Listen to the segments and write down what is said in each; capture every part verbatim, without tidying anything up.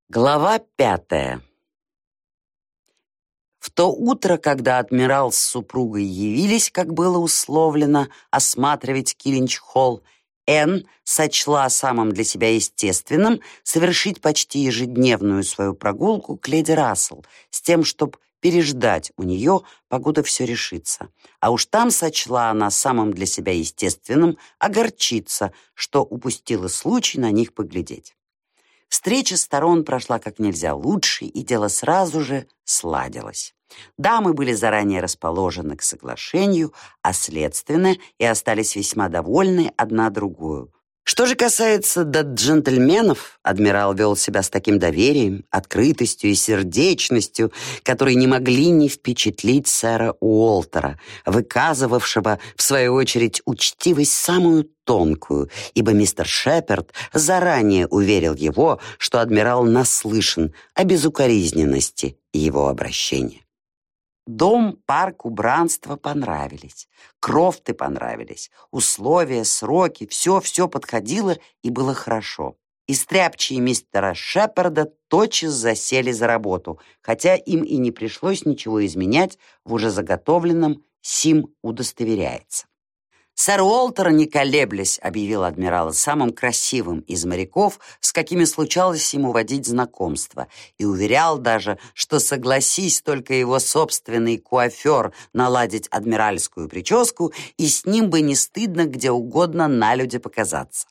Глава пятая. В то утро, когда адмирал с супругой явились, как было условлено, осматривать Килинч-холл, Энн сочла самым для себя естественным совершить почти ежедневную свою прогулку к леди Рассел с тем, чтобы переждать у нее, покуда все решится. А уж там сочла она самым для себя естественным огорчиться, что упустила случай на них поглядеть. Встреча сторон прошла как нельзя лучше, и дело сразу же сладилось. Дамы были заранее расположены к соглашению, а следственно и остались весьма довольны одна другую. Что же касается до джентльменов, адмирал вел себя с таким доверием, открытостью и сердечностью, которые не могли не впечатлить сэра Уолтера, выказывавшего, в свою очередь, учтивость самую тонкую, ибо мистер Шеперд заранее уверил его, что адмирал наслышан о безукоризненности его обращения. Дом, парк, убранство понравились, крофты понравились, условия, сроки, все-все подходило и было хорошо. И стряпчие мистера Шеперда тотчас засели за работу, хотя им и не пришлось ничего изменять в уже заготовленном, сим удостоверяется. Сэр Уолтер, не колеблясь, объявил адмирала самым красивым из моряков, с какими случалось ему водить знакомство, и уверял даже, что согласись только его собственный куафер наладить адмиральскую прическу, и с ним бы не стыдно где угодно налюде показаться.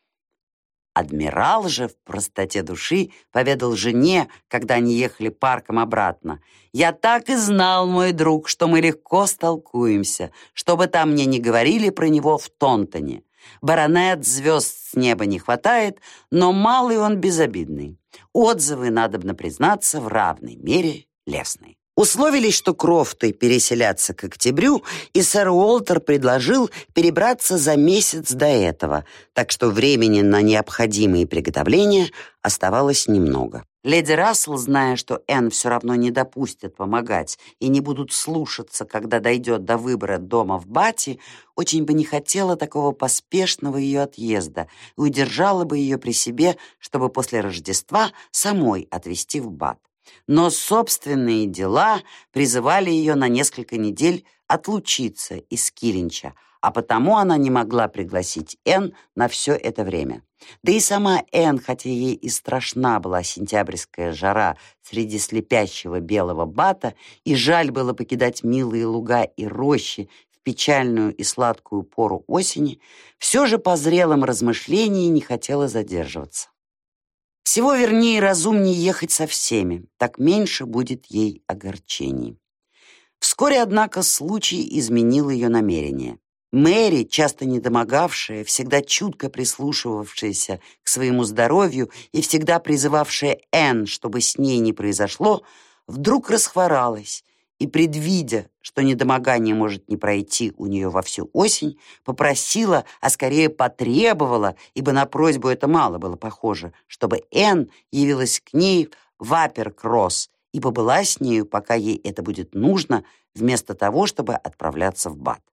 Адмирал же в простоте души поведал жене, когда они ехали парком обратно: «Я так и знал, мой друг, что мы легко столкуемся, что бы там мне ни говорили про него в Тонтоне. Баронет, звезд с неба не хватает, но малый он безобидный. Отзывы, надобно признаться, в равной мере лестные». Условились, что крофты переселятся к октябрю, и сэр Уолтер предложил перебраться за месяц до этого, так что времени на необходимые приготовления оставалось немного. Леди Рассел, зная, что Энн все равно не допустят помогать и не будут слушаться, когда дойдет до выбора дома в Бате, очень бы не хотела такого поспешного ее отъезда и удержала бы ее при себе, чтобы после Рождества самой отвезти в Бат. Но собственные дела призывали ее на несколько недель отлучиться из Килинча, а потому она не могла пригласить Энн на все это время. Да и сама Энн, хотя ей и страшна была сентябрьская жара среди слепящего белого Бата, и жаль было покидать милые луга и рощи в печальную и сладкую пору осени, все же по зрелым размышлениям не хотела задерживаться. Всего вернее и разумнее ехать со всеми, так меньше будет ей огорчений. Вскоре, однако, случай изменил ее намерение. Мэри, часто недомогавшая, всегда чутко прислушивавшаяся к своему здоровью и всегда призывавшая Энн, чтобы с ней не произошло, вдруг расхворалась и, предвидя, что недомогание может не пройти у нее во всю осень, попросила, а скорее потребовала, ибо на просьбу это мало было похоже, чтобы Энн явилась к ней в Апперкросс и побыла с нею, пока ей это будет нужно, вместо того, чтобы отправляться в Бат.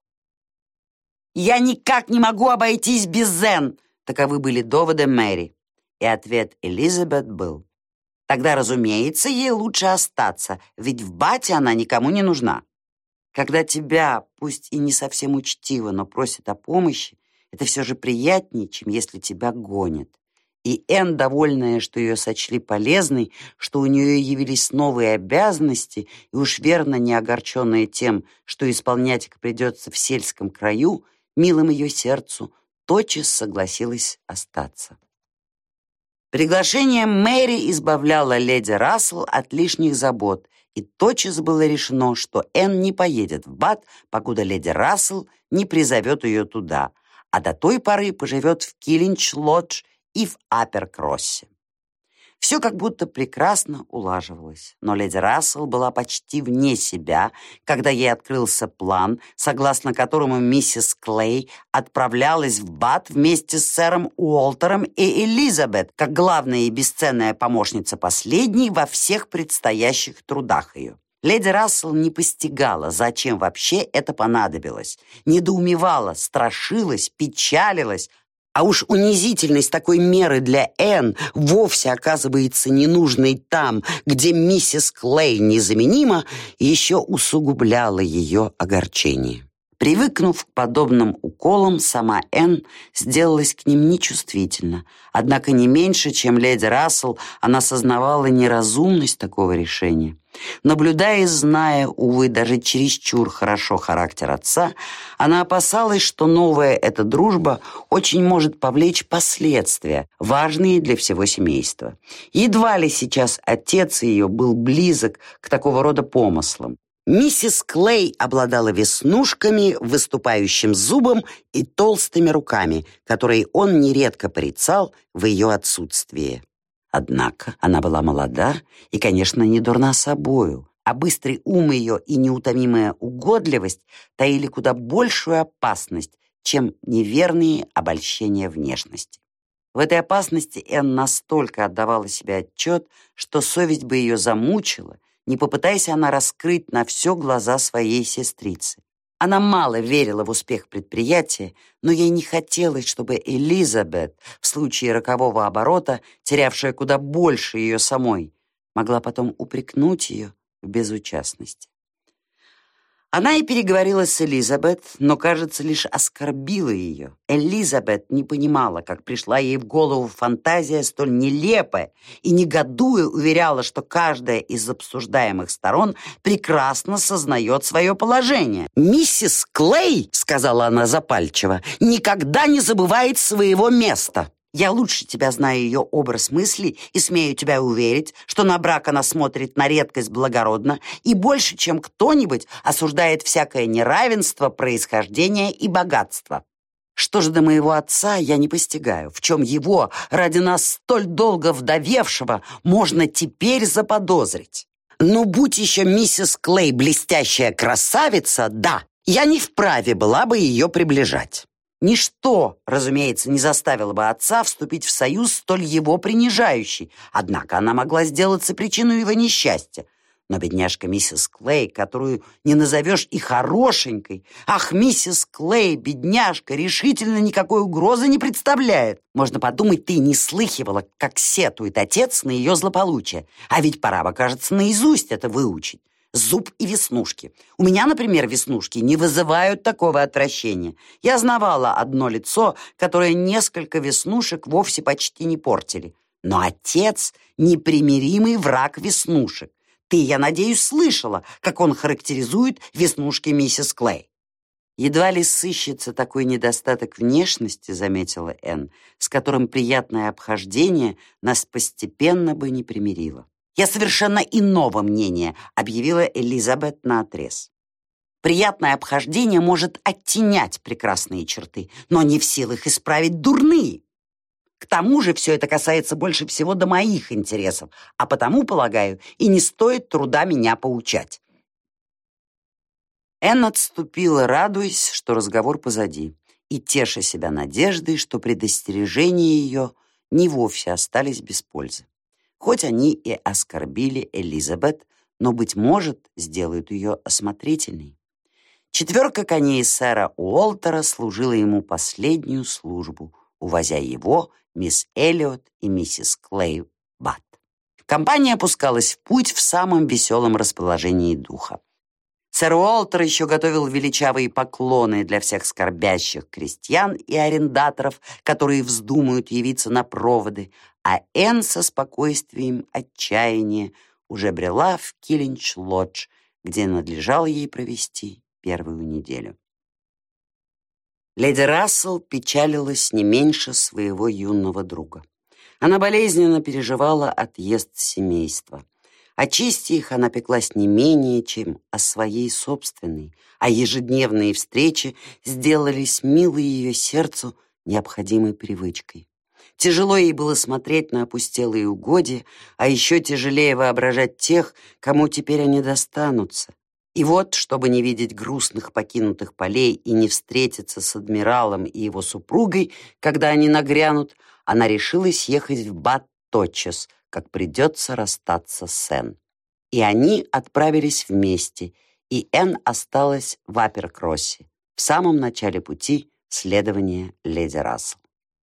«Я никак не могу обойтись без Энн!» — таковы были доводы Мэри. И ответ Элизабет был: «Тогда, разумеется, ей лучше остаться, ведь в Бате она никому не нужна». Когда тебя, пусть и не совсем учтиво, но просят о помощи, это все же приятнее, чем если тебя гонят. И Энн, довольная, что ее сочли полезной, что у нее явились новые обязанности, и уж верно не огорченная тем, что исполнять их придется в сельском краю, милым ее сердцу, тотчас согласилась остаться. Приглашение Мэри избавляло леди Рассел от лишних забот, и тотчас было решено, что Энн не поедет в Бат, покуда леди Рассел не призовет ее туда, а до той поры поживет в Килинч-лодж и в Апперкроссе. Все как будто прекрасно улаживалось, но леди Рассел была почти вне себя, когда ей открылся план, согласно которому миссис Клей отправлялась в Бат вместе с сэром Уолтером и Элизабет, как главная и бесценная помощница последней во всех предстоящих трудах ее. Леди Рассел не постигала, зачем вообще это понадобилось, недоумевала, страшилась, печалилась, А уж унизительность такой меры для Энн, вовсе оказывается ненужной там, где миссис Клей незаменима, еще усугубляла ее огорчение. Привыкнув к подобным уколам, сама Энн сделалась к ним нечувствительна. Однако не меньше, чем леди Рассел, она сознавала неразумность такого решения. Наблюдая и зная, увы, даже чересчур хорошо характер отца, она опасалась, что новая эта дружба очень может повлечь последствия, важные для всего семейства. Едва ли сейчас отец ее был близок к такого рода помыслам. Миссис Клей обладала веснушками, выступающим зубом и толстыми руками, которые он нередко порицал в ее отсутствие. Однако она была молода и, конечно, не дурна собою, а быстрый ум ее и неутомимая угодливость таили куда большую опасность, чем неверные обольщения внешности. В этой опасности Энн настолько отдавала себе отчет, что совесть бы ее замучила, не попытаясь она раскрыть на все глаза своей сестрицы. Она мало верила в успех предприятия, но ей не хотелось, чтобы Элизабет, в случае рокового оборота, терявшая куда больше ее самой, могла потом упрекнуть ее в безучастности. Она и переговорила с Элизабет, но, кажется, лишь оскорбила ее. Элизабет не понимала, как пришла ей в голову фантазия столь нелепая, и, негодуя, уверяла, что каждая из обсуждаемых сторон прекрасно сознает свое положение. «Миссис Клей, — сказала она запальчиво, — никогда не забывает своего места. Я лучше тебя знаю ее образ мыслей и смею тебя уверить, что на брак она смотрит на редкость благородно и больше, чем кто-нибудь, осуждает всякое неравенство, происхождение и богатство. Что же до моего отца, я не постигаю, в чем его, ради нас столь долго вдовевшего, можно теперь заподозрить. Но будь еще миссис Клей блестящая красавица, да, я не вправе была бы ее приближать». Ничто, разумеется, не заставило бы отца вступить в союз столь его принижающий, однако она могла сделаться причиной его несчастья. Но бедняжка миссис Клей, которую не назовешь и хорошенькой, ах, миссис Клей, бедняжка, решительно никакой угрозы не представляет. Можно подумать, ты не слыхивала, как сетует отец на ее злополучие, а ведь пора бы, кажется, наизусть это выучить. Зуб и веснушки. У меня, например, веснушки не вызывают такого отвращения. Я знавала одно лицо, которое несколько веснушек вовсе почти не портили. Но отец — непримиримый враг веснушек. Ты, я надеюсь, слышала, как он характеризует веснушки миссис Клей. Едва ли сыщется такой недостаток внешности, заметила Энн, с которым приятное обхождение нас постепенно бы не примирило. «Я совершенно иного мнения», — объявила Элизабет наотрез. «Приятное обхождение может оттенять прекрасные черты, но не в силах исправить дурные. К тому же все это касается больше всего до моих интересов, а потому, полагаю, и не стоит труда меня поучать». Энн отступила, радуясь, что разговор позади, и теша себя надеждой, что предостережения ее не вовсе остались без пользы. Хоть они и оскорбили Элизабет, но, быть может, сделают ее осмотрительной. Четверка коней сэра Уолтера служила ему последнюю службу, увозя его, мисс Эллиот и миссис Клей Бат. Компания опускалась в путь в самом веселом расположении духа. Сэр Уолтер еще готовил величавые поклоны для всех скорбящих крестьян и арендаторов, которые вздумают явиться на проводы, а Энн со спокойствием отчаяния уже брела в Киллинч-Лодж, где надлежало ей провести первую неделю. Леди Рассел печалилась не меньше своего юного друга. Она болезненно переживала отъезд семейства. О чести их она пеклась не менее, чем о своей собственной, а ежедневные встречи сделались милой ее сердцу необходимой привычкой. Тяжело ей было смотреть на опустелые угодья, а еще тяжелее воображать тех, кому теперь они достанутся. И вот, чтобы не видеть грустных покинутых полей и не встретиться с адмиралом и его супругой, когда они нагрянут, она решилась ехать в Бат тотчас, как придется расстаться с Энн. И они отправились вместе, и Энн осталась в Аперкроссе, в самом начале пути следования леди Рассел.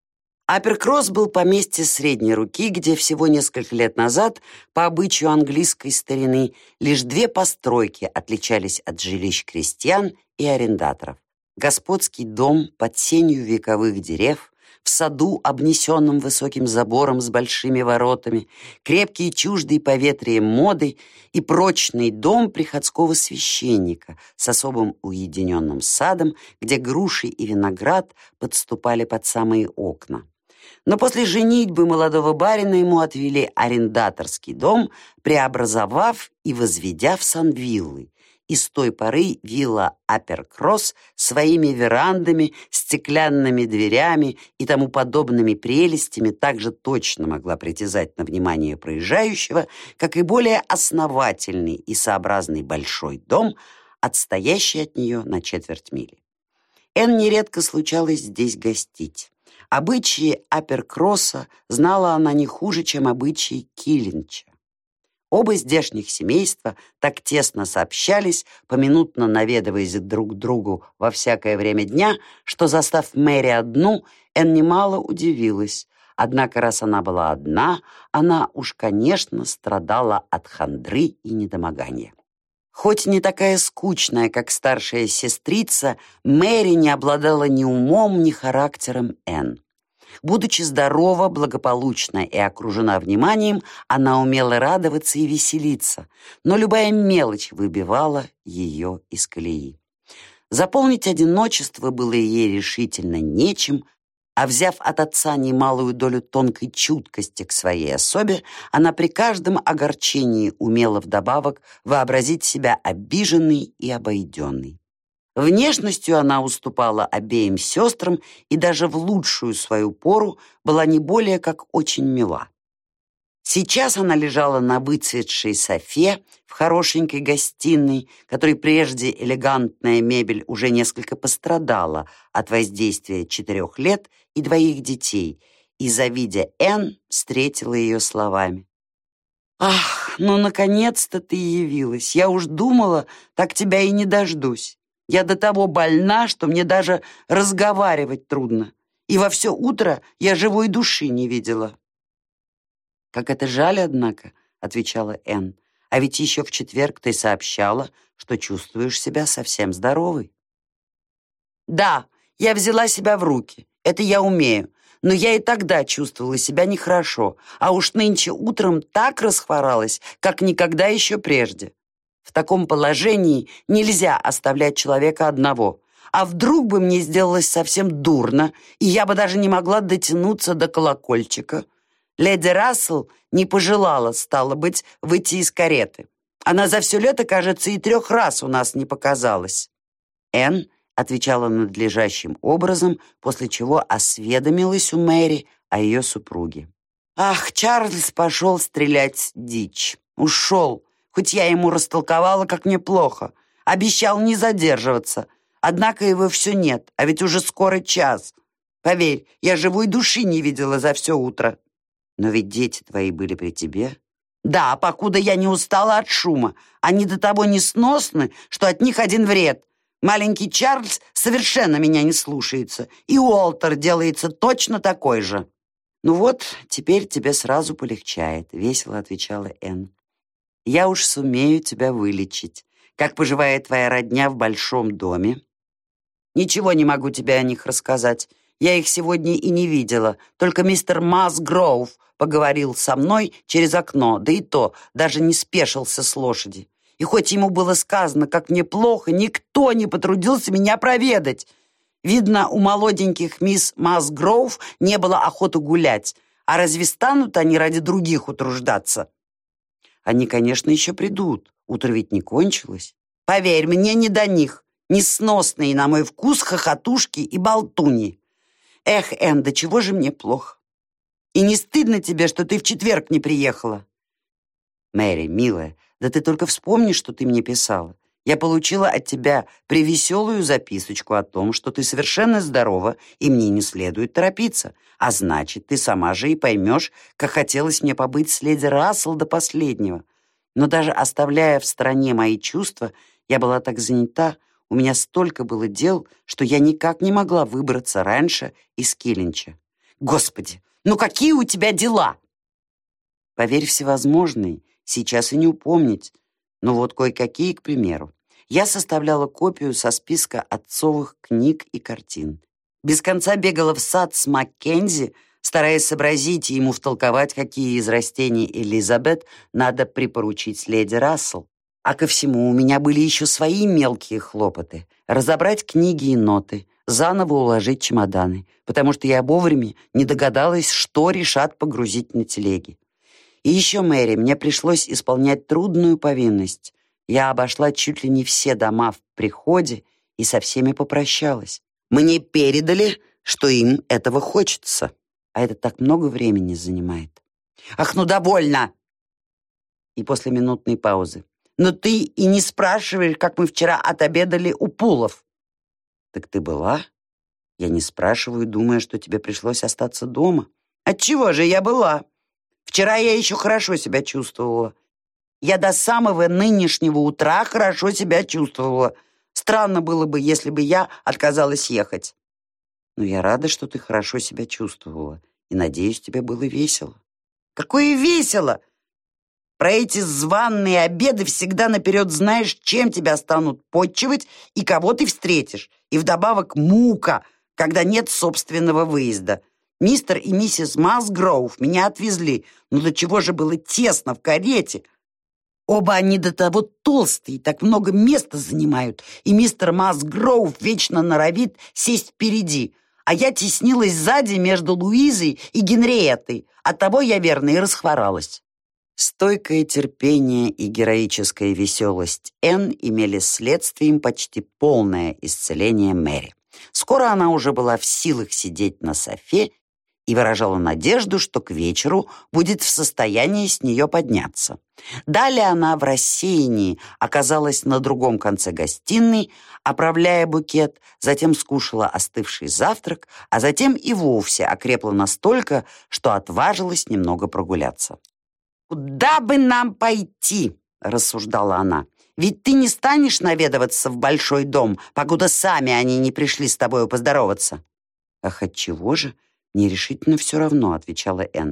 Аперкросс был поместье средней руки, где всего несколько лет назад, по обычаю английской старины, лишь две постройки отличались от жилищ крестьян и арендаторов. Господский дом под сенью вековых дерев, в саду, обнесенном высоким забором с большими воротами, крепкий чуждый поветрием моды и прочный дом приходского священника с особым уединенным садом, где груши и виноград подступали под самые окна. Но после женитьбы молодого барина ему отвели арендаторский дом, преобразовав и возведя в санвиллы. И с той поры вилла Аперкросс своими верандами, стеклянными дверями и тому подобными прелестями также точно могла притязать на внимание проезжающего, как и более основательный и сообразный большой дом, отстоящий от нее на четверть мили. Энн нередко случалось здесь гостить. Обычаи Аперкросса знала она не хуже, чем обычаи Киллинча. Оба здешних семейства так тесно сообщались, поминутно наведываясь друг к другу во всякое время дня, что, застав Мэри одну, Энн немало удивилась. Однако, раз она была одна, она уж, конечно, страдала от хандры и недомогания. Хоть не такая скучная, как старшая сестрица, Мэри не обладала ни умом, ни характером Энн. Будучи здорова, благополучна и окружена вниманием, она умела радоваться и веселиться, но любая мелочь выбивала ее из колеи. Заполнить одиночество было ей решительно нечем, а взяв от отца немалую долю тонкой чуткости к своей особе, она при каждом огорчении умела вдобавок вообразить себя обиженной и обойденной. Внешностью она уступала обеим сестрам и даже в лучшую свою пору была не более как очень мила. Сейчас она лежала на выцветшей софе в хорошенькой гостиной, которой прежде элегантная мебель уже несколько пострадала от воздействия четырех лет и двоих детей, и, завидя Энн, встретила ее словами: «Ах, ну, наконец-то ты явилась! Я уж думала, так тебя и не дождусь. Я до того больна, что мне даже разговаривать трудно, и во все утро я живой души не видела». «Как это жаль, однако», — отвечала Энн, «а ведь еще в четверг ты сообщала, что чувствуешь себя совсем здоровой». «Да, я взяла себя в руки, это я умею, но я и тогда чувствовала себя нехорошо, а уж нынче утром так расхворалась, как никогда еще прежде. В таком положении нельзя оставлять человека одного. А вдруг бы мне сделалось совсем дурно, и я бы даже не могла дотянуться до колокольчика? Леди Рассел не пожелала, стало быть, выйти из кареты. Она за все лето, кажется, и трех раз у нас не показалась». Энн отвечала надлежащим образом, после чего осведомилась у Мэри о ее супруге. «Ах, Чарльз пошел стрелять дичь. Ушел. Хоть я ему растолковала, как мне плохо. Обещал не задерживаться. Однако его все нет, а ведь уже скоро час. Поверь, я живой души не видела за все утро». «Но ведь дети твои были при тебе». «Да, покуда я не устала от шума. Они до того несносны, что от них один вред. Маленький Чарльз совершенно меня не слушается, и Уолтер делается точно такой же». «Ну вот, теперь тебе сразу полегчает», — весело отвечала Энн. «Я уж сумею тебя вылечить. Как поживает твоя родня в большом доме?» «Ничего не могу тебе о них рассказать. Я их сегодня и не видела. Только мистер Масгроув поговорил со мной через окно, да и то даже не спешился с лошади. И хоть ему было сказано, как мне плохо, никто не потрудился меня проведать. Видно, у молоденьких мисс Масгроув не было охоты гулять. А разве станут они ради других утруждаться?» «Они, конечно, еще придут. Утро ведь не кончилось». «Поверь, мне не до них. Несносные, на мой вкус, хохотушки и болтуни. Эх, Энн, да чего же мне плохо? И не стыдно тебе, что ты в четверг не приехала?» «Мэри, милая, да ты только вспомни, что ты мне писала. Я получила от тебя превеселую записочку о том, что ты совершенно здорова, и мне не следует торопиться. А значит, ты сама же и поймешь, как хотелось мне побыть с леди Рассел до последнего. Но даже оставляя в стороне мои чувства, я была так занята, у меня столько было дел, что я никак не могла выбраться раньше из Киллинча. Господи, ну какие у тебя дела? Поверь, всевозможные, сейчас и не упомнить. Но вот кое-какие, к примеру. Я составляла копию со списка отцовых книг и картин. Без конца бегала в сад с Маккензи, стараясь сообразить и ему втолковать, какие из растений Элизабет надо припоручить леди Рассел. А ко всему у меня были еще свои мелкие хлопоты. Разобрать книги и ноты, заново уложить чемоданы, потому что я вовремя не догадалась, что решат погрузить на телеги. И еще, Мэри, мне пришлось исполнять трудную повинность. Я обошла чуть ли не все дома в приходе и со всеми попрощалась. Мне передали, что им этого хочется. А это так много времени занимает. Ах, ну довольно! И после минутной паузы. Но ты и не спрашиваешь, как мы вчера отобедали у Пулов. Так ты была? Я не спрашиваю, думая, что тебе пришлось остаться дома. Отчего же я была? Вчера я еще хорошо себя чувствовала. Я до самого нынешнего утра хорошо себя чувствовала. Странно было бы, если бы я отказалась ехать. Но я рада, что ты хорошо себя чувствовала. И, надеюсь, тебе было весело. Какое весело! Про эти званые обеды всегда наперед знаешь, чем тебя станут потчевать и кого ты встретишь. И вдобавок мука, когда нет собственного выезда. Мистер и миссис Масгроув меня отвезли. Но до чего же было тесно в карете. Оба они до того толстые, так много места занимают. И мистер Масгроув вечно норовит сесть впереди. А я теснилась сзади между Луизой и Генриеттой. Оттого я, верно, и расхворалась. Стойкое терпение и героическая веселость Энн имели следствием почти полное исцеление Мэри. Скоро она уже была в силах сидеть на софе и выражала надежду, что к вечеру будет в состоянии с нее подняться. Далее она в рассеянии оказалась на другом конце гостиной, оправляя букет, затем скушала остывший завтрак, а затем и вовсе окрепла настолько, что отважилась немного прогуляться. «Куда бы нам пойти?» — рассуждала она. «Ведь ты не станешь наведываться в большой дом, покуда сами они не пришли с тобою поздороваться». «Ах, отчего же? Мне решительно все равно», — отвечала Энн.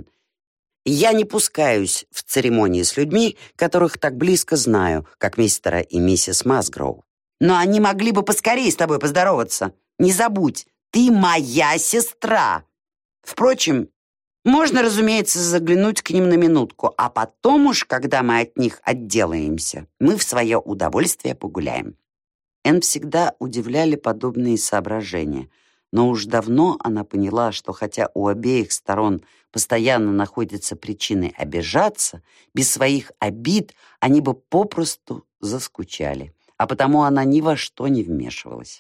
«Я не пускаюсь в церемонии с людьми, которых так близко знаю, как мистера и миссис Масгроув. Но они могли бы поскорее с тобой поздороваться. Не забудь, ты моя сестра. Впрочем, можно, разумеется, заглянуть к ним на минутку, а потом уж, когда мы от них отделаемся, мы в свое удовольствие погуляем». Энн всегда удивляли подобные соображения, но уж давно она поняла, что хотя у обеих сторон постоянно находятся причины обижаться, без своих обид они бы попросту заскучали, а потому она ни во что не вмешивалась.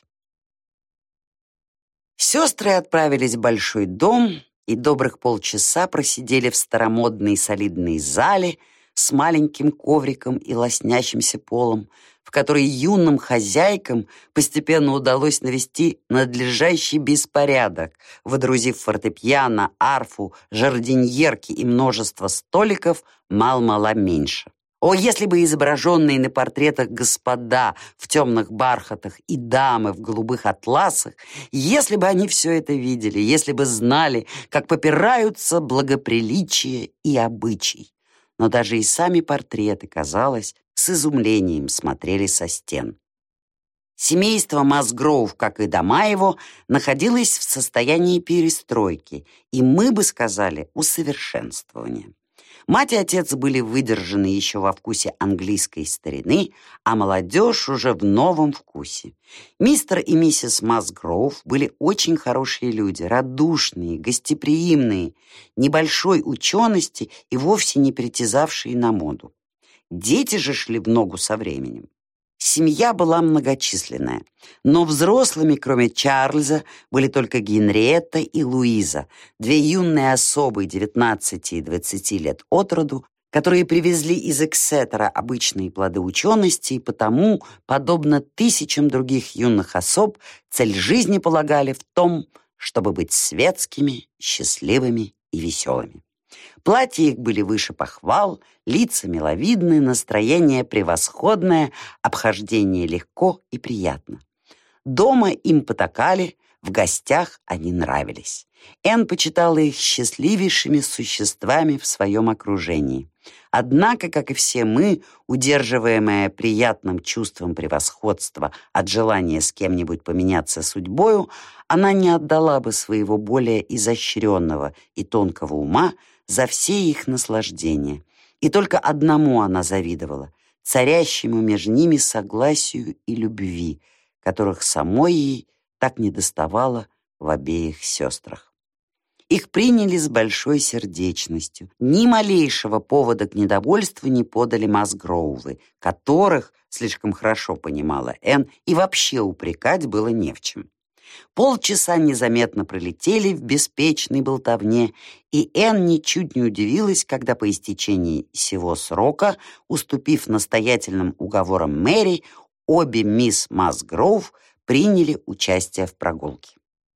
Сестры отправились в большой дом и добрых полчаса просидели в старомодной солидной зале с маленьким ковриком и лоснящимся полом, в которой юным хозяйкам постепенно удалось навести надлежащий беспорядок, водрузив фортепиано, арфу, жардиньерки и множество столиков мал-мала меньше. О, если бы изображенные на портретах господа в темных бархатах и дамы в голубых атласах, если бы они все это видели, если бы знали, как попираются благоприличие и обычай. Но даже и сами портреты, казалось, с изумлением смотрели со стен. Семейство Масгроув, как и дома его, находилось в состоянии перестройки, и мы бы сказали, усовершенствования. Мать и отец были выдержаны еще во вкусе английской старины, а молодежь уже в новом вкусе. Мистер и миссис Масгроув были очень хорошие люди, радушные, гостеприимные, небольшой учености и вовсе не притязавшие на моду. Дети же шли в ногу со временем. Семья была многочисленная, но взрослыми, кроме Чарльза, были только Генриетта и Луиза, две юные особы девятнадцати и двадцати лет от роду, которые привезли из Эксетера обычные плоды учености и потому, подобно тысячам других юных особ, цель жизни полагали в том, чтобы быть светскими, счастливыми и веселыми. Платья их были выше похвал, лица миловидны, настроение превосходное, обхождение легко и приятно. Дома им потакали, В гостях они нравились. Энн почитала их счастливейшими существами в своем окружении. Однако, как и все мы, удерживаемая приятным чувством превосходства от желания с кем-нибудь поменяться судьбою, она не отдала бы своего более изощренного и тонкого ума за все их наслаждения. И только одному она завидовала — царящему между ними согласию и любви, которых самой ей так недоставало в обеих сестрах. Их приняли с большой сердечностью. Ни малейшего повода к недовольству не подали Масгроувы, которых, слишком хорошо понимала Энн, и вообще упрекать было не в чем. Полчаса незаметно пролетели в беспечной болтовне, и Энн ничуть не удивилась, когда по истечении сего срока, уступив настоятельным уговорам Мэри, обе мисс Масгроув приняли участие в прогулке.